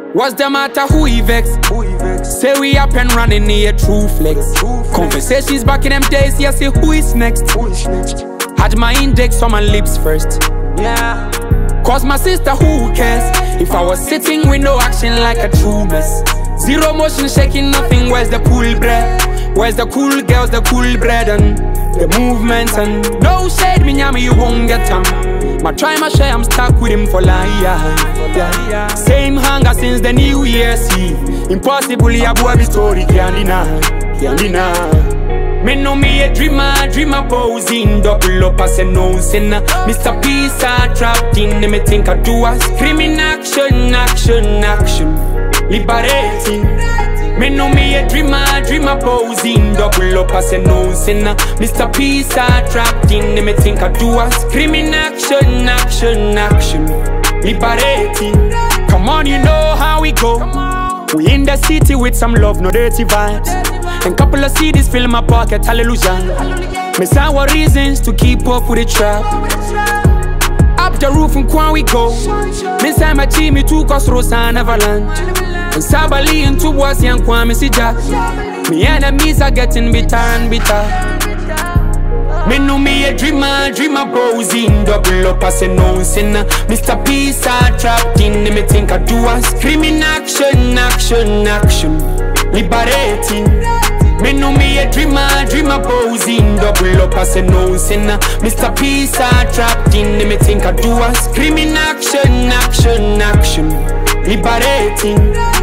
What's the matter, who he vex? Say we up and running here, true flex. Conversations back in them days, yeah, say who is next? Had my index on my lips first. Yeah. Cause my sister, who cares? If I was sitting with no action like a true mess. Zero motion, shaking nothing, where's the cool bread? Where's the cool girls, the cool bread and the movements and no shade, me nyama, you won't get them. My try, my share, I'm stuck with him for life. Yeah. Same hunger since the new year, see. Impossible, yeah, boy, the story, can't deny. Me know me a dreamer posing. Double up as a no sinner. Mr. Peace, I trapped in. Me think I do a screaming action. Liberating. Me know me a dreamer posing. Double up as a no sinner. Mr. Peace, I trapped in. Me think I do a screaming action. Liberating. Come on, you know how we go. We in the city with some love, no dirty vibes. And couple of CDs fill in my pocket, hallelujah. Me say what reasons to keep up with the trap. Up the roof and quan we go. Me say my team, me too, cause Rosa and Everland. And Sabali and two boys, young quan, me see Jack. Me enemies are getting bitter and bitter. Me know me a dreamer posing. Double up as a no sinner. Mr. Peace, I trapped in. Me think I do a screaming action. Liberating. Me know me a dreamer posing. Double up as a no sinner. Mr. Peace, I trapped in. Me think I do a screaming action. Liberating.